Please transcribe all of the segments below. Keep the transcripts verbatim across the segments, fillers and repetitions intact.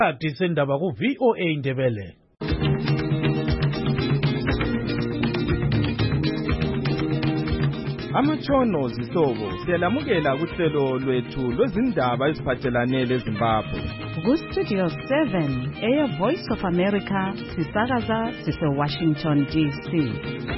Ati sendaba ku V O A Ndebele. Amatshono zihlobo siyalamukela kuhlelo lwethu lwezindaba eziphathelane leZimbabwe. Ku Studio seven, Air Voice of America, sisakaza sise Washington D C.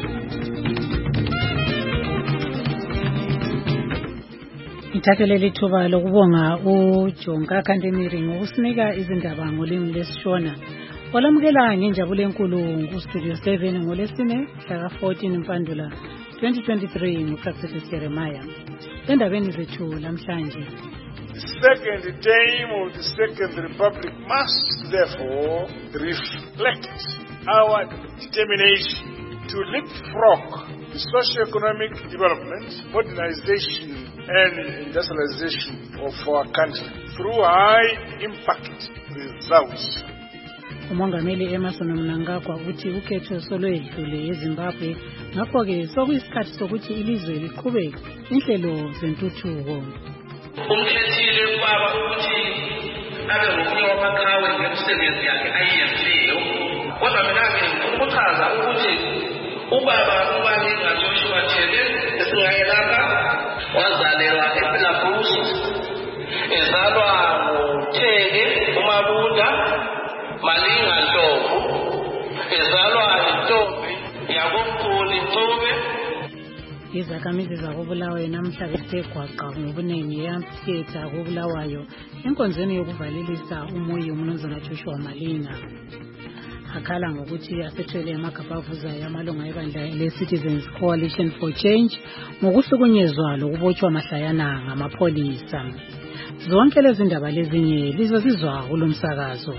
Ngithathele lithuba lokubonga uJonka Kantemiri ngokusinika izindaba ngolimi lesishona. Olamukela ngenjabulo enkulu ku Studio seven ngolesine mhla fourteen Mpandula twenty twenty-three nguCassius Jeremiah. Endabeni zethu namhlanje. The second term of the Second Republic must therefore reflect our determination to leapfrog the socio-economic development, modernization and industrialization of our country through high-impact results. Umongameli Emmerson Mnangagwa uthi ukhetho solwedlule eZimbabwe ngakho-ke sokuyisikhathi sokuthi ilizwe liqhubeke inhlelo zentuthuko. Umkhethile ubaba ukuthi abe ngomunye wamaqhawe ngemisebenzi yakhe ayiyenzileyo. Kodwa mina-ke ukuchaza ukuthi ubaba ubani ngaJoshua Thele esingaye lapha wazalelwa ePhilabhus, ezalwa nguThele uMabunda Malinga Ndlovu, ezalwa intombi yakoMkhulu Ncube. Izakhamizi zakobulawayo namhla bethe gwaqa ngobuningi eamphitha kobulawayo enkonzweni yokuvalelisa umoya umnumzana Joshua Malinga. Akhala ngokuthi asethwele amagabha avuzayo amalunga ebandla le-Citizens Coalition for Change ngokuhlukunyezwa lokubotshwa mahlayana ngamapholisa. Zonke lezi ndaba lezinye lizozizwa kulo msakazo.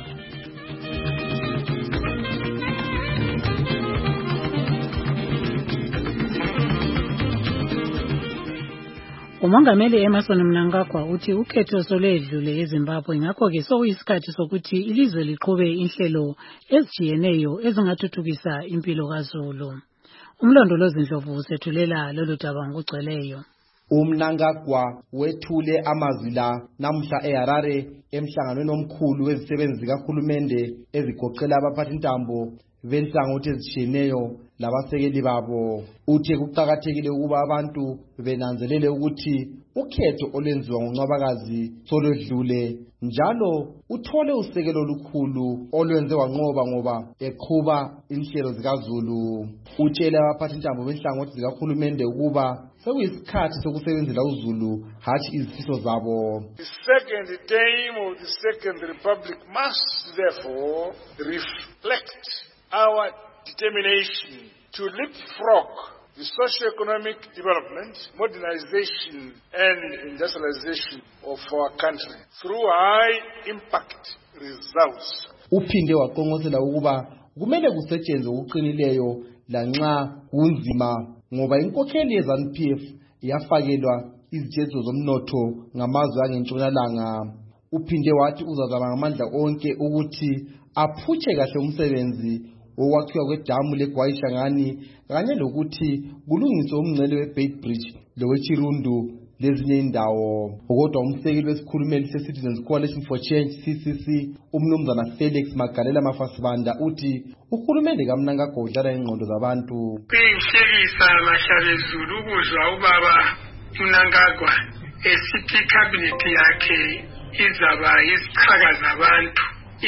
Umongameli Emmerson Mnangagwa uthi ukhetho solwedlule eZimbabwe ngakho-ke sokuyisikhathi sokuthi ilizwe liqhube inhlelo ezijiyeneyo ezingathuthukisa impilo kaZulu. Umlondolozi Ndlovu usethulela lolu daba ngokugcweleyo. uMnangagwa wethule amazwi la namhla eHarare emhlanganweni omkhulu wezisebenzi zikahulumende ezigoqela abaphathintambo benhlangothi ezishiyeneyo labasekeli babo. Uthe kuqakathekile ukuba abantu benanzelele ukuthi ukhetho olwenziwa ngoNcwabakazi solwedlule njalo uthole usekelo olukhulu olwenze wanqoba ngoba eqhuba inhlelo zikaZulu. Utshela abaphathintambo benhlangothi zikahulumende ukuba sekuyisikhathi sokusebenzela uZulu hathi izifiso zabo. The second term of the Second Republic must therefore reflect our determination to leapfrog the socio-economic development, modernization and industrialization of our country through high-impact results. Uphinde waqongosela ukuba kumele kusetshenzwe okuqinileyo lanxa kunzima ngoba inkokheli yeZANU P F yafakelwa izijezo zomnotho ngamazwe angentshonalanga. Uphinde wathi uzazama ngamandla onke ukuthi aphutshe kahle umsebenzi okwakhiwa kwedamu leGwayishangani kanye lokuthi kulungiswe umngcele weBeit Bridge loweChirundu lezinye indawo. Kodwa umsekeli wesikhulumeli se-Citizens Coalition for Change C C C umnumzana Felix Magalela Mafasibanda uthi uhulumende kaMnangagwa udlala ingqondo zabantu. Kuyinhlekisa mahlabezulu ukuzwa ubaba uMnangagwa esithi icabinet yakhe izaba izichaka zabantu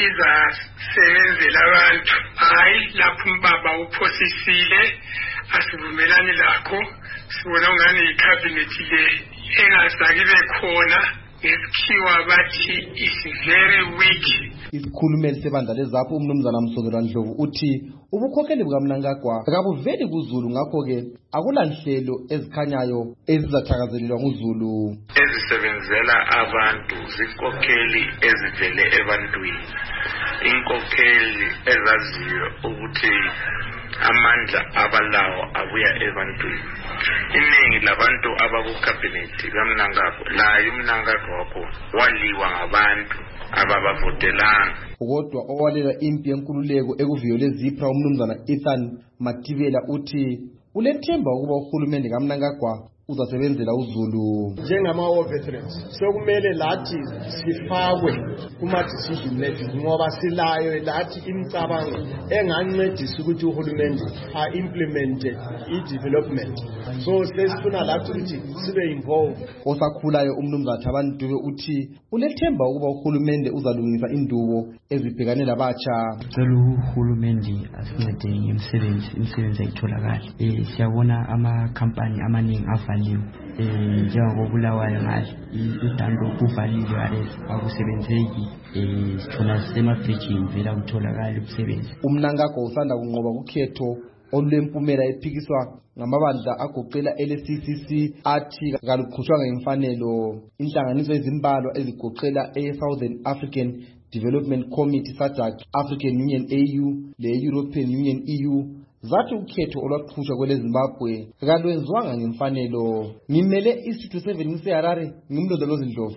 izasebenzela abantu. Hayi lapho umbaba uphosisile asivumelani lakho, sibona ngani icabinet le engazakibe khona ngesikhiwa bathi is very weak. Isikhulumeli sebandla leZAPU umnumzana Msongelwa Ndlovu uthi ubukhokheli bukaMnangagwa akabuveli kuZulu ngakho-ke akulanhlelo ezikhanyayo ezizathakazelelwa nguZulu. Ezisebenzela abantu zinkokheli ezivele ebantwini, inkokheli ezaziyo ukuthi amandla abalawo abuya ebantwini. Iningi labantu abakukabinethi kaMnangagwa layo uMnangagwa wakho waliwa ngabantu ababavotelanga. Kodwa owalela impi yenkululeko ekuviyole Zipra umnumzana Ethan Matibela uthi ulethemba ukuba uhulumende kaMnangagwa uzasebenzela uZulu. Njengama-war veterans sokumele lathi sifakwe kuma-decision making ngoba silayo lathi imicabango engancedisa ukuthi uhulumende a-implemente i-development. So sesifuna lathi ukuthi sibe involved. Osakhulayo umnumzana Thabani Dube uthi ulethemba ukuba uhulumende uzalungisa indubo ezibhekane labatsha. Cela uhulumende asincede ngemisebenzi imisebenzi ayitholakala. Eh siyabona ama-company amaningi avaliwe eh njengokubulawayo ngathi idando kuvaliwe arrest akusebenzeki eh sithona semabridging vela kutholakala umsebenzi. Umnangagwa usanda kunqoba kukhetho olulempumela ephikiswa ngamabandla agoqela L C C C athi kaluqhushwa ngemfanelo. Inhlanganiso ezimbalwa ezigoqela e-Southern African Development Committee S A D C, African Union A U le-European Union E U zathi ukhetho olwaqhushwa kwele Zimbabwe kalwenziwanga ngemfanelo. Ngimele iStudio seven ngiseHarare, ngimlondolozi Ndlovu.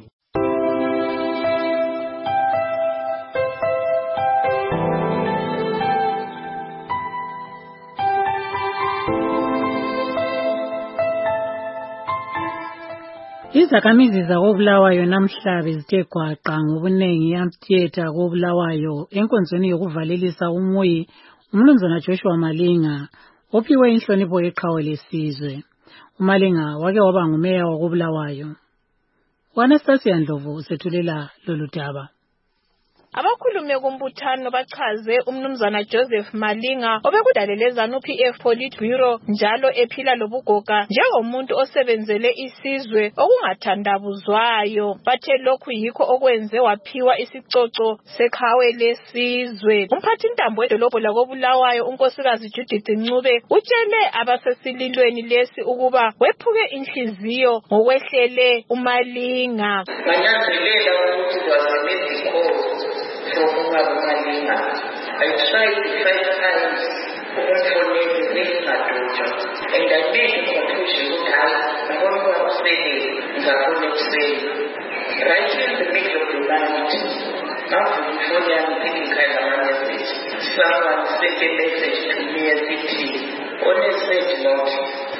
Izakhamizi zakobulawayo namhlanje zithe gwaqa ngobunengi yamthetha kobulawayo enkonzweni yokuvalelisa umuyi umnumzana Joshua Malinga ophiwe inhlonipho yeqhawe lesizwe. uMalinga wake waba ngumeya wakobulawayo. uAnastasia Ndlovu usethulela lolu daba. Abakhulume kumbuthano bachaze umnumzana Joseph Malinga obekudalele ZANU P F Politburo njalo ephila lobugoga njengomuntu osebenzele isizwe okungathandabuzwayo. Bathe lokhu yikho okwenze waphiwa isicoco seqhawe lesizwe. Umphathi ntambo edolobho lakobulawayo unkosikazi Judith Ncube utshele abasesililweni lesi ukuba wephuke inhliziyo ngokwehlele uMalinga. Banyanzelela ukuthi wasebenza from Malinga. I tried five times for making my daughter, and I made a conclusion that I don't want to say it. I want to say right in the middle of the night, after before I'm thinking kind of a message, someone sent a message to me as it is. On a said note,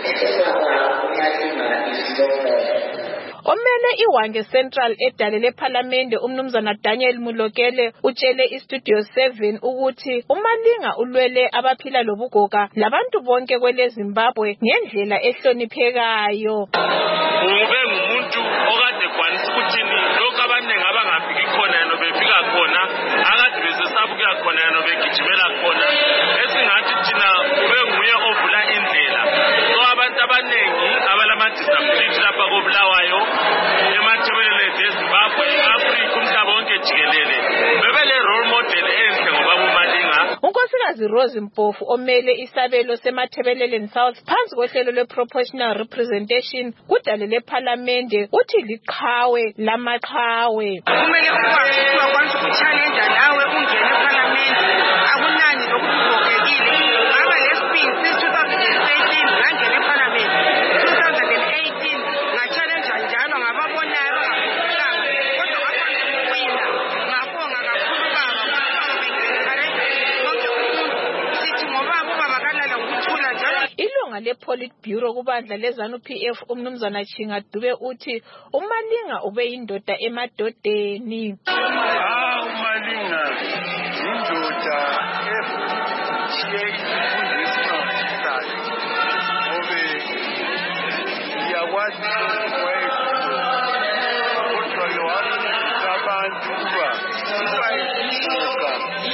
Malinga is no more. Omele iWange Central edalele parliament umnumzana Daniel Mulokele utshele iStudio seven ukuthi uMalinga ulwele abaphila lobugoga labantu bonke kwele Zimbabwe ngendlela ehloniphekayo. Ube ngumuntu okade kwanisa ukuthi lokho abanengi abangafiki khona yena befika khona akade besesabuka khona yena begijimela khona esingathi thina ube nguye ovula indlela. So abantu abanengi abalama disability lapha kobulawayo emathebelele eZimbabwe eAfrika umhlaba wonke jikelele bebele role model enhle ngoba uMalinga. Unkosikazi Rose Mpofu omele isabelo semathebelele South phansi kohlelo lwe-proportional representation kudalele parliament uthi liqhawe lamaqhawe. Kumele ukwazi ukuchallenge nawe ungene eparliament akunani lokugogekile ngaba lesipin since two thousand eighteen ngangena eparliament two thousand eighteen ngachallenge njalo ngababonayo ilunga lePolitburo kubandla leZANU P F umnumzana Chinga Dube uthi uMalinga ube yindoda emadodeni. Ah uMalinga indoda efuthi ifundisa isayo obe yakwazi ukwenza kodwa lo abantu kuba bayisuka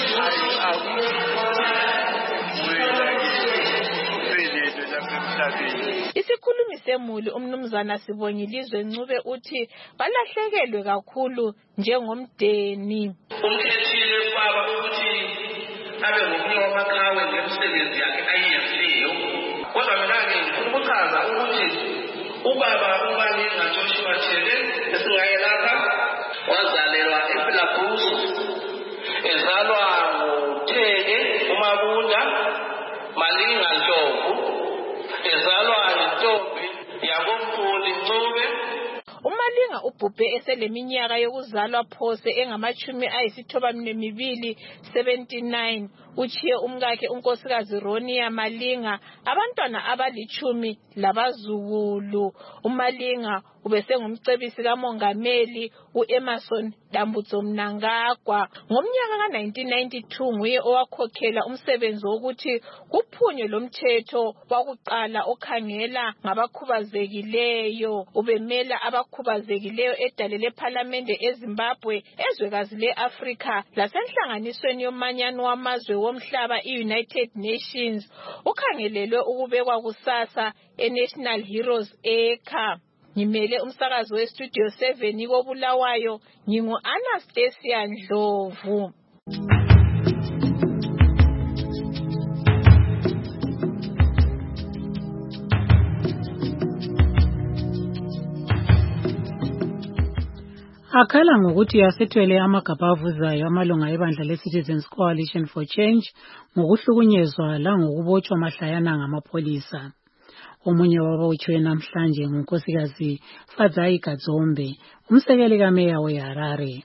Isikhulumi semuli umnumzana Sibongilizwe Ncube uthi balahlekelwe kakhulu njengomdeni. Umkhethile kwaba ukuthi abe ngomnye wamakhawe ngemisebenzi yakhe ayiyenzileyo. Kodwa mina ngifuna ukuchaza ukuthi ubaba uMalinga Joshua Tshele esingaye lapha wazalelwa ePhilabhus ezalwa nguThele uMabunda Malinga Ndlovu ezalwa yintombi yakoMfuli Ncube. uMalinga obhubhe eseleminyaka yokuzalwa phose engamachumi ayisithoba nemibili seventy-nine uchiye umkakhe unkosikazi Ronia Malinga abantwana abalichumi labazukulu. uMalinga ubesengumcebisi kamongameli uEmmerson Dambudzo Mnangagwa. Ngomnyaka ka nineteen ninety-two nguye owakhokhela umsebenzi wokuthi kuphunywe lomthetho wakuqala okhangela ngabakhubazekileyo. Ubemela abakhubazekileyo edale lePhalamende eZimbabwe, ezwekazi leAfrika lasenhlanganisweni yomanyano wamazwe womhlaba iUnited Nations. Ukhangelelwe ukubekwa kusasa eNational Heroes Acre. Ngimele umsakazo westudio seven koBulawayo, ngingu Anastasia Ndlovu. Akhala ngokuthi yasethwele amagabha avuzayo amalunga ebandla leCitizens Coalition for Change ngokuhlukunyezwa langokubotshwa mahlayana ngamapholisa. Omunye wabotshwe namhlanje ngunkosikazi Fadzayi Gadzombe, umsekeli kameya weHarare.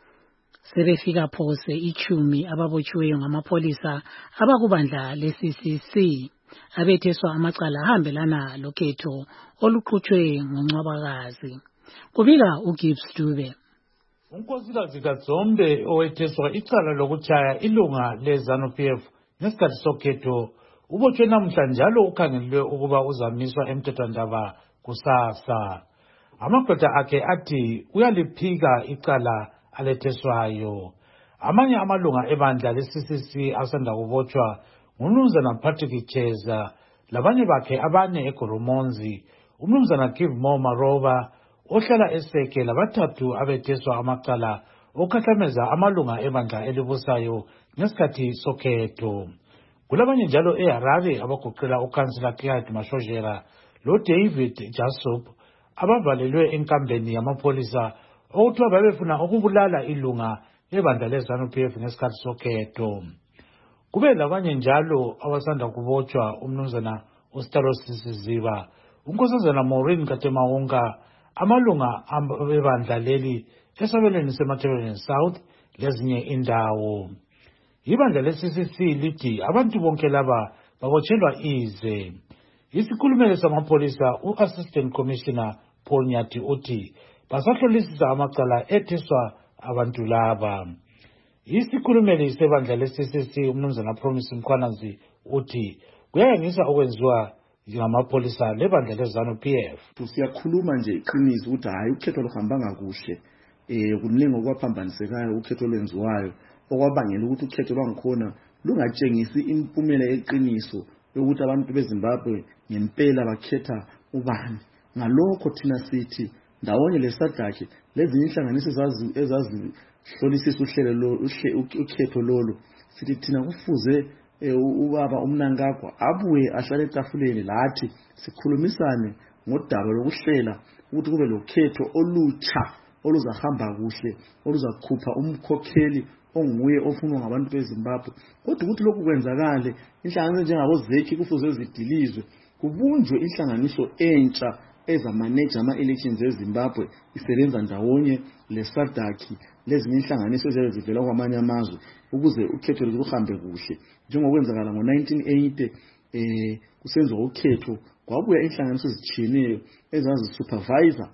Sebefika phose ichumi ababotshiweyo ngamapholisa abakubandla le-C C C abetheswa amacala ahambelana lokhetho oluqhutshwe ngoNcwabakazi. Kubika uGibbs Dube. Unkosikazi Gadzombe owetheswa icala lokutshaya ilunga leZANU P F ngesikhathi sokhetho ubotshwe namhla njalo ukhangelwe ukuba uzamiswa emthethwandaba kusasa. Amadoda akhe athi uyaliphika icala aletheswayo. Amanye amalunga ebandla le-C C C asanda kubotshwa nguMnumzana Patrick Cheza labanye bakhe abane eGoromonzi, uMnumzana Givemore Maroba ohlala eSeke labathathu abetheswa amacala okukhahlameza amalunga ebandla elibusayo ngesikhathi sokhetho. Kulabanye njalo eHarare abagoqela uKhansila Clyde Mashojera loDavid Jasup abavalelwe enkambeni yamapholisa okuthiwa babefuna ukubulala ilunga ebandla leZANU P F ngesikhathi sokhetho. Kube labanye njalo abasanda kubotshwa uMnumzana uStaros Siziba, uNkosazana Maureen Katemaunga, amalunga ebandla leli esabelweni seMatabeleland South lezinye indawo. Ibandla le-C C C lithi abantu bonke laba babotshelwa ize. Isikhulumeli samapholisa u-Assistant Commissioner Paul Nyati uthi basahlolisisa amacala etheswa abantu laba. Isikhulumeli sebandla le-C C C uMnumzana Promise Mkhwanazi uthi kuyayangisa okwenziwa ngamapholisa lebandla leZANU P F. Siyakhuluma nje iqiniso ukuthi hayi ukhetho luhambanga kuhle. Eh kuningi okwaphambanisekayo ukhetho lwenziwayo okwabangela ukuthi ukhetho lwangikhona lungatshengisi impumela yeqiniso yokuthi abantu beZimbabwe ngempela bakhetha ubani. Ngalokho thina sithi ndawonye lesadakhe lezi inhlanganiso ezazi ezazi hlolisisa uhlelo lo ukhetho lolo sithi thina kufuze ubaba uMnangagwa abuye ahlale etafuleni lathi sikhulumisane ngodaba lokuhlela ukuthi kube lokhetho olutsha oluzahamba kuhle oluzakhupha umkhokheli onguye ofunwa ngabantu beZimbabwe. Kodwa ukuthi lokhu kwenzakale inhlanganiso njengabo Zeki kufuze zidilizwe kubunjwe inhlanganiso entsha ezamanage ama-elections eZimbabwe isebenza ndawonye lesadakhi lezinye inhlanganiso ezivela kwamanye amazwe ukuze ukhetho luhambe kuhle. Njengokwenzakala ngo nineteen eighty eh kusenziwa ukhetho kwabuya inhlanganiso ezitshiyeneyo ezazi supervisor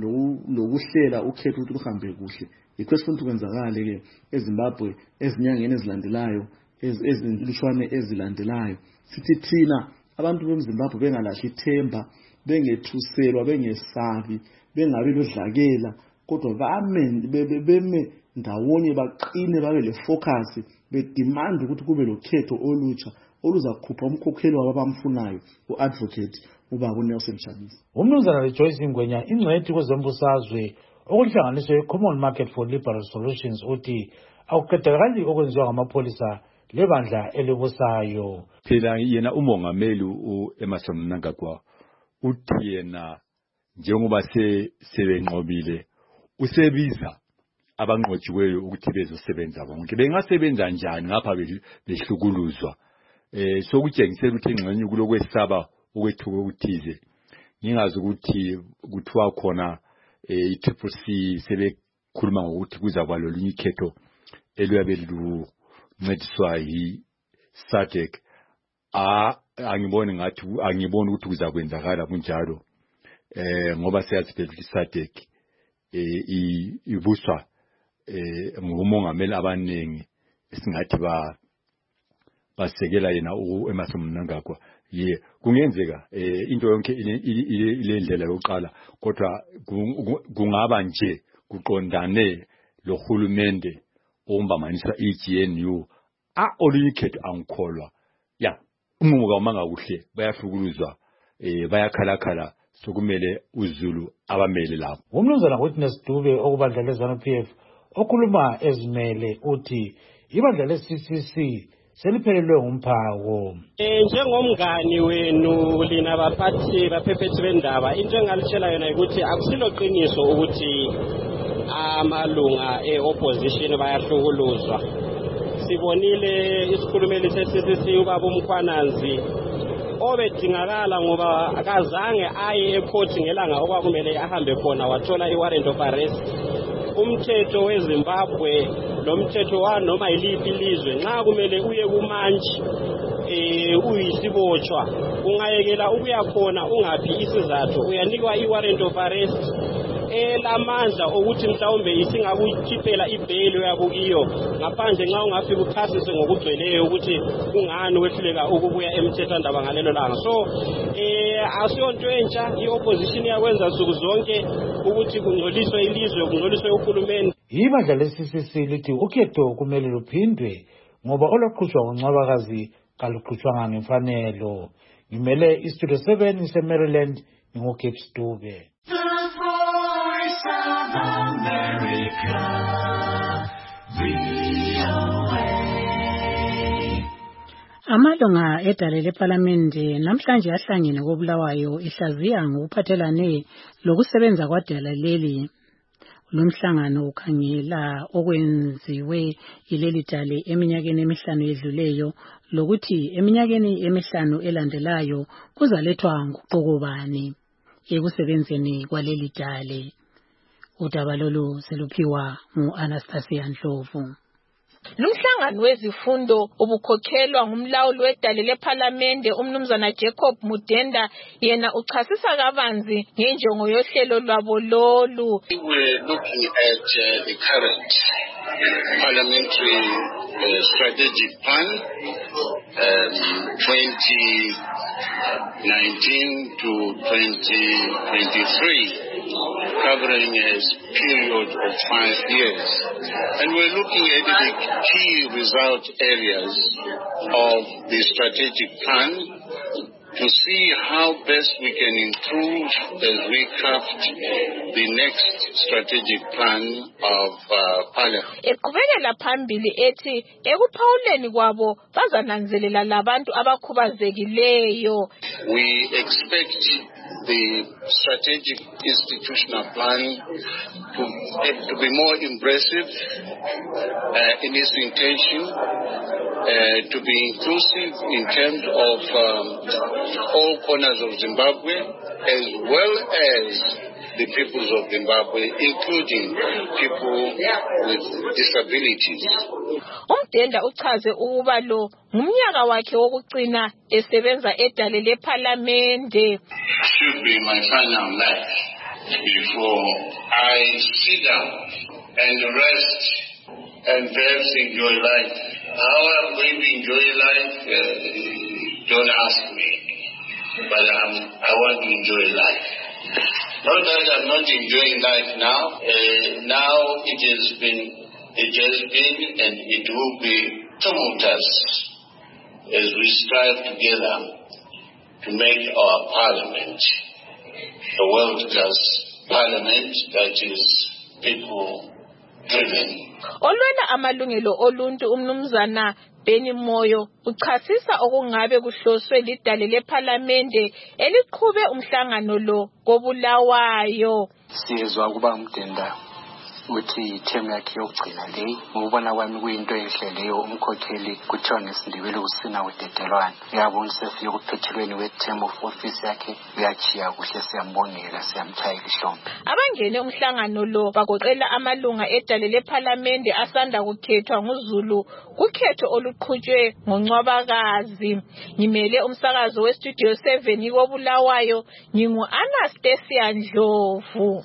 lokuhlela ukhetho ukuthi luhambe kuhle. Yikho esifuna kwenzakale ke eZimbabwe ezinyangeni ezilandelayo ezilishwane ezilandelayo. Sithi thina abantu beMzimbabwe bengalahli ithemba, bengethuselwa, bengesabi, bengabi lodlakela, kodwa bame beme ndawonye baqine babe le focus bedemand ukuthi kube lokhetho olutsha oluzakhupha umkhokheli wabamfunayo uadvocate ubaba uNelson Chamisa. uMnumzana Rejoice Ngwenya ingcwethi kwezembusazwe okuhlanganiswe Common Market for Liberal Solutions uthi akuqedakali okwenziwa ngamapholisa lebandla elibusayo. Phela yena umongameli uEmmerson Mnangagwa uthi yena njengoba se sebenqobile usebiza abanqotshiweyo ukuthi bezosebenza bonke. Bengasebenza njani ngapha behlukuluzwa? Eh sokutshengisela ukuthi engxenye kulokwesaba ukwethuka ukuthize. Ngingazi ukuthi kuthiwa khona eh i-Triple C sebekhuluma ngokuthi kuzaba lolunye ikhetho eluyabe luncediswa yi-S A D C. a angiboni ngathi angiboni ukuthi kuzakwenzakala kunjalo eh ngoba siyazi phela i-S A D C eh ibuswa eh ngumongameli abaningi esingathi ba basekela yena uEmmerson Mnangagwa. Ye kungenzeka eh into yonke ile ndlela yokuqala kodwa kungaba nje kuqondane lo hulumende ombamanisa i-G N U a oluyikhetho angikholwa ya umuka umanga kuhle bayahlukuluzwa eh bayakhalakhala sokumele uZulu abamele lapho. Umnumzana Witness Dube okubandla leZanu P F okhuluma ezimele uthi ibandla le-C C C seliphelelwe ngumphako. Eh njengomngani wenu lina baphathi baphethe bendaba into engalitshela yona ukuthi akusilo qiniso ukuthi amalunga eopposition bayahlukuluzwa. Sibonile isikhulumeli se-C C C ubaba uMkhwananzi obedingakala ngoba akazange aye ecourt ngelanga okwakumele ahambe khona wathola i-warrant of arrest. Umthetho weZimbabwe lo mthetho wa noma yiliphi ilizwe nxa kumele uye kumantshi eh uyisibotshwa ungayekela ukuya khona ungaphi isizathu uyanikwa i-warrant of arrest elamandla ukuthi mhlawumbe isingakukhiphela ibheli yabukiyo ngaphandle nxa ungafika uchasise ngokugcweleyo ukuthi kungani wehluleka ukubuya emthethwandaba ngalelo langa. So eh asiyonto entsha i-opposition yakwenza nsuku zonke ukuthi kungcoliswe ilizwe kungcoliswe uhulumeni. Ibandla le-C C C lithi ukhetho kumele luphindwe ngoba olwaqhutshwa ngoNcwabakazi kaluqhutshwanga ngemfanelo. Ngimele iStudio seven ise-Maryland nginguGibbs Dube. Amalunga edale lePhalamende namhlanje ahlangene koBulawayo ihlaziya ngokuphathelane lokusebenza kwadala leli. Lumhlangano ukhangela okwenziwe yileli dale eminyakeni emihlanu edluleyo lokuthi eminyakeni emihlanu elandelayo kuzalethwa nguquko bani ekusebenzeni kwaleli dale. Udaba lolu seluphiwa ngu-Anastasia Ndlovu. Lumhlangano wezifundo ubukhokhelwa ngumlawuli wedale lePhalamende umnumzana Jacob Mudenda yena uchasisa kabanzi ngenjongo yohlelo lwabo lolu. We were looking at uh, the current parliamentary uh, strategic plan um, twenty nineteen to twenty twenty-three, covering a period of five years. And we're looking at the key result areas of the strategic plan to see how best we can improve as we craft the next strategic plan of uh, Parliament. Eqhubekela phambili ethi ekuphawuleni kwabo bazananzelela labantu abakhubazekileyo. We expect the strategic institutional plan to, to be more impressive uh, in its intention, uh, to be inclusive in terms of um, all corners of Zimbabwe, as well as the peoples of Zimbabwe, including people with disabilities. Umdenda uchaze ukuba lo ngumnyaka wakhe wokucina esebenza edale lePhalamende. Should be my final life before I sit down and rest and perhaps enjoy life. How I'm going to enjoy life, uh, don't ask me, but um, I want to enjoy life. Not that I'm not enjoying life now. Uh, now it has been, it has been, and it will be tumultuous as we strive together to make our parliament a world-class parliament that is people-driven. Olwela amalungelo oluntu umnumzana Beni Moyo uchasisa okungabe kuhloswe lidale lePhalamende eliqhube umhlangano lo koBulawayo. Siyezwa ukuba Mdenda ukuthi term yakhe yokugcina le ngokubona kwami kuyinto enhle leyo umkhokheli kuthiwa ngesindebele usina udedelwane uyabona sefike ukuphethelweni we-term of office yakhe uyachiya kuhle siyambongela siyamchayela ihlombe. Abangene umhlangano lo bagoqela amalunga edale lephalamende asanda kukhethwa nguZulu kukhetho oluqhutshwe ngoNcwabakazi. Ngimele umsakazo westudio seven iko Bulawayo ngingu Anastasia Ndlovu.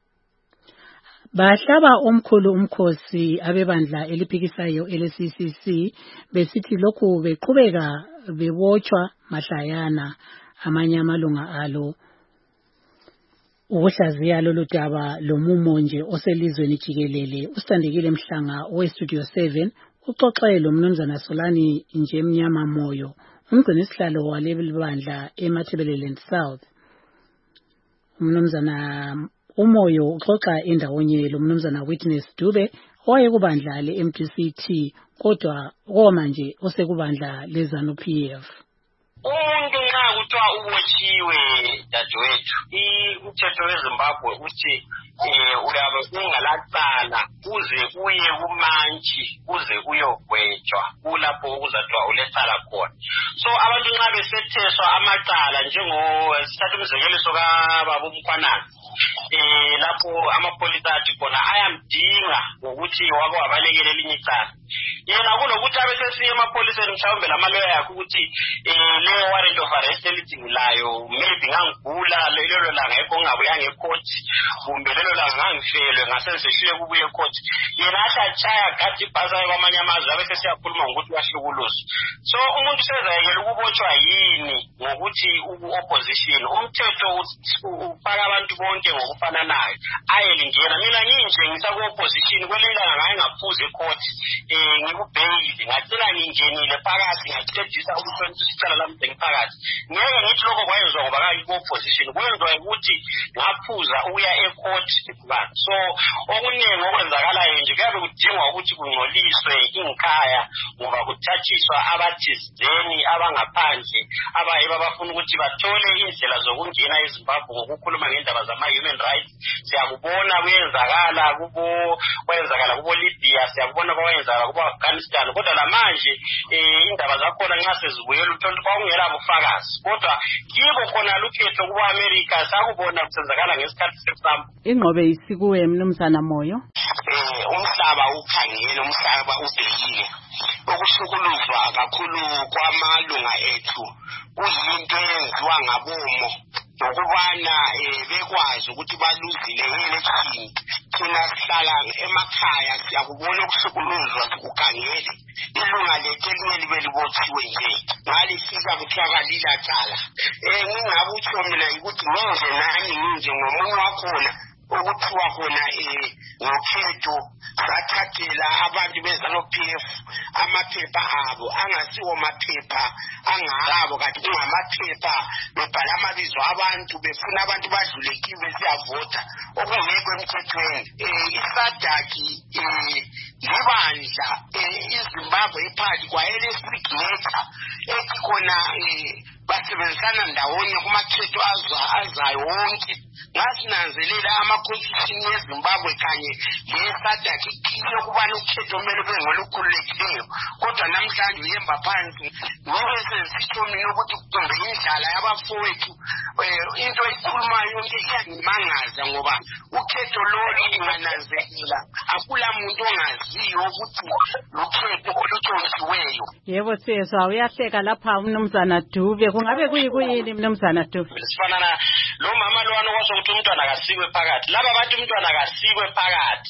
Bahlaba omkhulu umkhosi abebandla eliphikisayo ele-C C C besithi lokhu beqhubeka bebotshwa mahlayana amanye amalunga alo ukuhlaziya lolu daba lomumo nje oselizweni jikelele. Usitandekile Mhlanga westudio seven uxoxe lo mnumzana Solani nje emnyama moyo umgcini sihlalo waleli bandla eMatabeleland South. Umnumzana umoyo uxoxa endawonye lo mnumzana Witness Dube owayekubandla le-M D C T kodwa komanje osekubandla le-ZANU-P F. Umuntu nxa kuthiwa ubotshiwe dadewethu umthetho weZimbabwe uthi eh uyabe ungalacala uze uye kumantshi uze uyogwetshwa kulapho ukuzathiwa ulecala khona. So abantu nxa besetheswa amacala njengo sithatha umzekeliso kababa uMkhwanana eh lapho amapolisa athi khona ayamdinga ngokuthi wake wabalekela elinye icala yena kunokuthi abesesiye emapoliseni mhlawumbe lamaloya yakhe ukuthi eh le warrant of arrest elidingilayo maybe ngangigula lelo langa ekho ngabuya ngecourt kumbe lelo langa ngangifelwe ngaseseshiye kubuye ecourt yena ashachaya gathi ibhasa kwamanye amazwe abesesiyakhuluma ngokuthi wahlukuluzo. So umuntu sezayekela ukubotshwa yini ngokuthi uku-opposition umthetho ufaka abantu bonke ngokufananayo ayelingena. Mina nginje ngisaku-opposition kwelilanga ngaye ngaphuza ecourt eh ngikubhekile ngacela ngingenile phakathi ngacedisa ukuthi sicala lami ngiphakathi ngeke ngithi lokho kwayenziwa ngoba kayi ku-opposition kwenziwa ukuthi ngaphuza uya ecourt kubani. So okuningi okwenzakalayo nje kuyabe kudingwa ukuthi kungcoliswe inkhaya ngoba kuthathiswa abathizeni abangaphandle abaye babafuna ukuthi bathole indlela zokungena eZimbabwe ngokukhuluma ngendaba zama-human rights. Siyakubona kuyenzakala kubo kwenzakala kubo Libya siyakubona kwenzakala kubo Afghanistan kodwa lamanje eh indaba zakhona nxa sezibuyela uthola kwakungela bufakazi kodwa kibo khona lukhetho kubo America sakubona kusenzakala ngesikhathi sesambo. Ingqobe isikuwe mnumzana Moyo eh umhlaba ukhangele umhlaba ubhekile ukuhlukuluzwa kakhulu kwamalunga ethu kuyinto eyenziwa ngabomo ukubana bekwazi ukuthi baluzile election. Thina sihlala emakhaya siyakubona ukuhlukuluzwa sikukhangele ilunga lethu elinye libe libotshiwe nje ngalifika kuthiwa kalila cala. Eh ngingabutsho mina ukuthi ngenze nami nginje ngomunye wakhona ukuthiwa khona eh ngokhetho sathathela abantu beZANU-P F amaphepha abo angasiwo maphepha angabo kanti kungamaphepha bebhala amabizo abantu befuna abantu badlulekiwe siyavota okungekho emthethweni. Eh isadaki eh libandla iZimbabwe iphakathi kwayele signature ethi khona eh basebenzisana ndawonye kumakhetho azayo wonke. Ngasinanzelela ama-constitution yeZimbabwe kanye lesadaki ikhile ukubana ukhetho kumele kube ngolukhululekileyo kodwa namhlanje uyemba phansi ngoba sesitsho mina ukuthi kumbe indlala yabafowethu into eyikhulumayo yonke iyangimangaza ngoba ukhetho lolu ingananzelela akula muntu ongaziyo ukuthi lukhetho olutshotshiweyo. Yebo siyezwa uyahleka lapha umnumzana Dube kungabe kuyikuyini mnumzana Dube? Sifanana lo mama lwana kwasokuthi umntwana akasikwe phakathi laba abantu umntwana akasikwe phakathi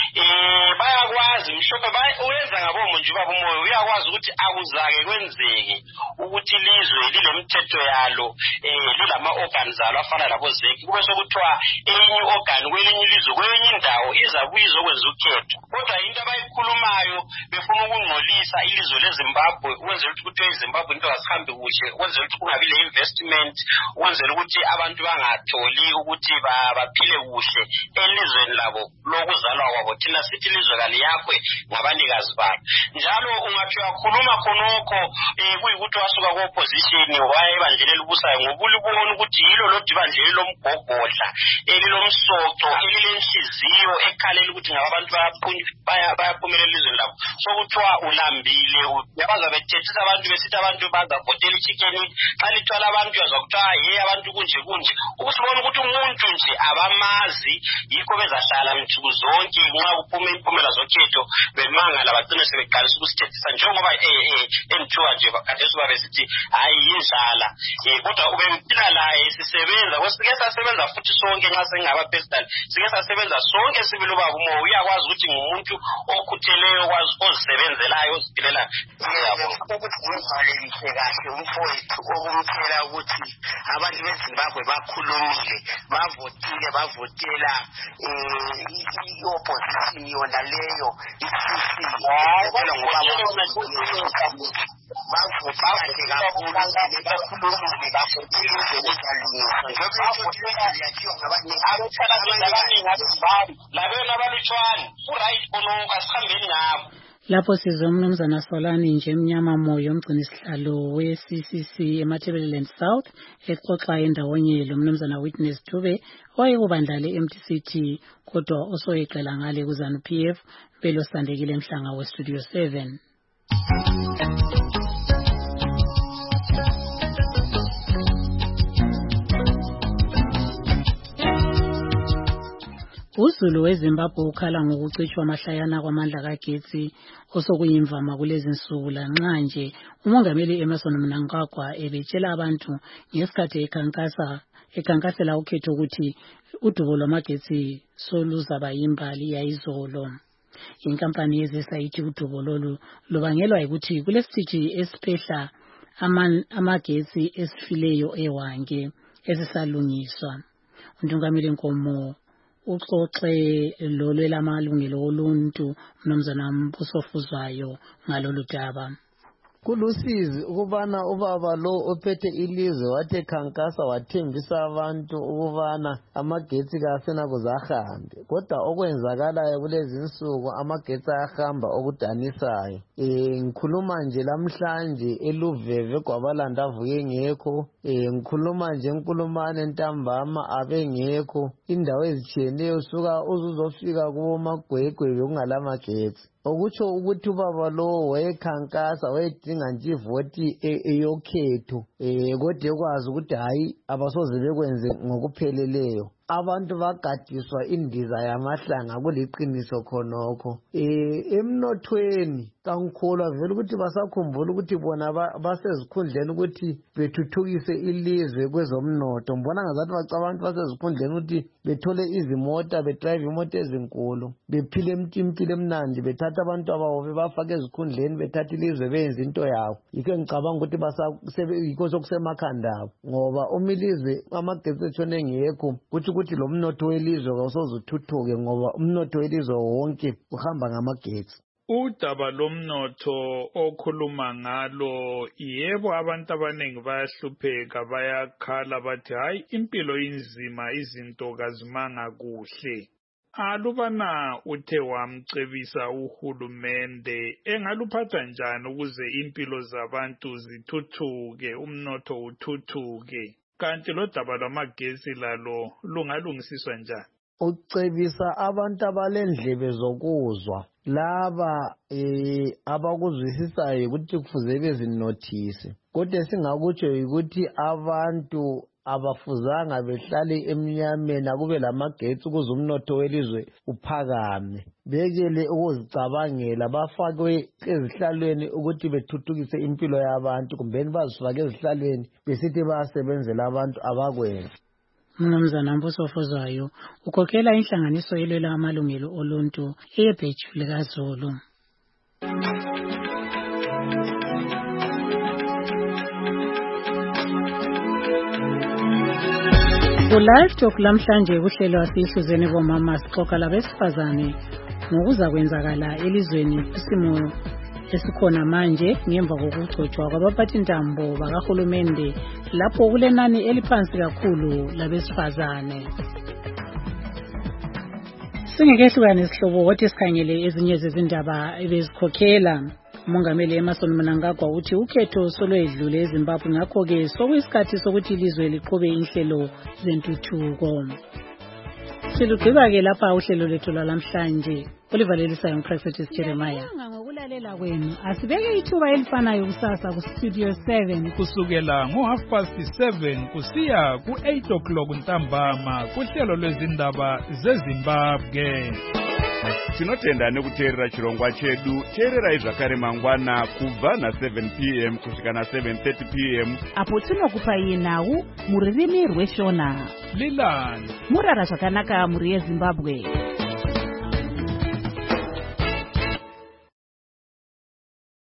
eh bayakwazi mhlophe uyenza ngabomo nje baba umoyo uyakwazi ukuthi akuzake kwenzeke ukuthi lizwe lilemthetho yalo eh lilama organs alo afana labo zeki kube sokuthiwa enye organ kwelinye ilizwe kwelinye indawo iza kuyizo kwenza ukhetho kodwa into abayikhulumayo befuna ukungcolisa ilizwe leZimbabwe ukwenzela ukuthi eZimbabwe into azihambe kuhle ukwenzela ukuthi kungabi le investment ukwenzela ukuthi abantu bangatholi ukuthi baphile kuhle elizweni labo lokuzalwa kwabo thina sithi ilizwe kaliyakwe ngabanikazi bayo. Njalo ungathi uyakhuluma khonokho um kuyikuthi wasuka ku-opposition waya ebandleni elibusayo ngoba ulibona ukuthi yilo lo dibandleli lomgogodla elilomsoco elilenhliziyo ekhalela ukuthi ngabantu bayaphumelela elizweni labo. So kuthiwa ulambile yabaza bethethisa abantu besithi abantu bazavotela ichicken xa lithwala abantu yazwa kuthiwa ye abantu kunje kunje ukusibona ukuthi umuntu nje abamazi yikho bezahlala mthuku zonke nxa kuphume impumela zokhetho bemangala bagcine sebeqalisa ukusithethisa njengoba enthiwa nje bakhathesi babe sithi hayi yindlala kodwa ubempila laye sisebenza kwesike sasebenza futhi sonke nxa sengaba president sike sasebenza sonke sibili ubaba umo uyakwazi ukuthi ngumuntu okhutheleyo kwazi ozisebenzelayo oziphilela ukuthi ngivalelise kahle umfowethu okumtshela ukuthi abantu beZimbabwe bakhulumile bavotile bavotela i-opposition yona leyo i-C C ngoba lapho sizwe umnumzana Solani nje Mnyama Moyo umgcini sihlalo we-C C C eMatabeleland South exoxa endawonye lo mnumzana Witness Dube owayekubandla le-M T C T kodwa osoyeqela ngale kuZANU P F Belo Sandekile Mhlanga we-Studio seven. uZulu weZimbabwe ukhala ngokucitshwa amahlayana kwamandla kagetsi osokuyimvama kulezi nsuku lanxa nje umongameli Emmerson Mnangagwa ebetshela abantu ngesikhathi ekhankasa ekhankasela ukhetho ukuthi udubo lwamagetsi soluzaba yimbali yayizolo. Inkampani yezesayithi udubo lolu lubangelwa ukuthi kulesitishi esiphehla amagetsi esifileyo ewange esisalungiswa. Untungameli Nkomo uxoxe lolwela amalungelo oluntu mnumzana Mbuso Fuzwayo ngalolu daba. Kulusizi ukubana ubaba lo ophethe ilizwe wathi khankasa wathembisa abantu ukubana amagetsi kasena kuzahambe kodwa okwenzakalayo kulezi insuku amagetsi ayahamba okudanisayo. Eh ngikhuluma nje lamhlanje eluveve kwabalanda avuke ngekho, eh ngikhuluma nje enkulumane ntambama abengekho, indawo ezitshiyeneyo suka uzuzofika kubo magwegwe bekungalamagetsi. Okutsho ukuthi ubaba lo wayekhankasa wayedinga nje ivoti eyokhetho eh kodwa ekwazi ukuthi hayi abasoze bekwenze ngokupheleleyo. Abantu bagadiswa indiza yamahlanga kuliqiniso khonokho. Eh emnothweni kankholwa vele ukuthi basakhumbula ukuthi bona basezikhundleni ukuthi bethuthukise ilizwe kwezomnotho. Mbona ngazathi bacabantu basezikhundleni ukuthi bethole izimota bedrive imoto ezinkulu bephile impilo emnandi bethatha abantu ababo bebafaka ezikhundleni bethatha ilizwe benze into yawo. Yike ngicabanga ukuthi basayikho sokusemakhanda abo ngoba umilizwe amagetsi etshone ngekho kuthi ukuthi lo mnotho welizwe awusoze uthuthuke ngoba umnotho welizwe wonke uhamba ngamagetsi. Udaba lomnotho okhuluma ngalo yebo abantu abaningi bayahlupheka bayakhala bathi hayi impilo inzima izinto kazimanga kuhle. Alubana uthe wamcebisa uhulumende engaluphatha njani ukuze impilo zabantu zithuthuke umnotho uthuthuke kanti lo daba lwamagesi lalo lungalungisiswa njani? Ucebisa abantu abalendlebe zokuzwa laba eh abakuzwisisayo ukuthi kufuze bezinothise kodwa singakutsho ukuthi abantu abafuzanga behlale emnyameni akube lamagetsi ukuze umnotho welizwe uphakame bekele ukuzicabangela bafakwe ezihlalweni ukuthi bethuthukise impilo yabantu kumbe bazifake ezihlalweni besithi bayasebenzela abantu abakwenza. Mnumzana Mbuso Fuzwayo ukhokhela inhlanganiso yelwela amalungelo oluntu eyebheju likaZulu. Ku-Live Talk lamhlanje kuhlelwa sihluzene bomama sixoxa labesifazane ngokuza kwenzakala elizweni isimo esikhona manje ngemva kokugcotshwa kwabaphathintambo bakahulumende lapho kulenani eliphansi kakhulu labesifazane. Singekehlukane isihlobo wathi sikhangele ezinye zezindaba ebezikhokhela. Umongameli Emmerson Mnangagwa uthi ukhetho solwedlule eZimbabwe ngakho-ke sokuyisikhathi sokuthi ilizwe liqhube inhlelo zentuthuko. Silugqiba-ke lapha uhlelo lethu lwalamhlanje. Olivalelisayo uProfetis Jeremiah. Ngokulalela kwenu asibeke ithuba elifanayo kusasa kustudio seven kusukela ngo-half past seven kusiya ku-eight o'clock ntambama kuhlelo lwezindaba zeZimbabwe. Tinotenda nekuteerera chirongwa chedu. Teererai zvakare mangwana kubva na seven p m kusvika na seven thirty p m apo tinokupai nhau muririmi rweshona Leland murara zvakanaka muri yeZimbabwe.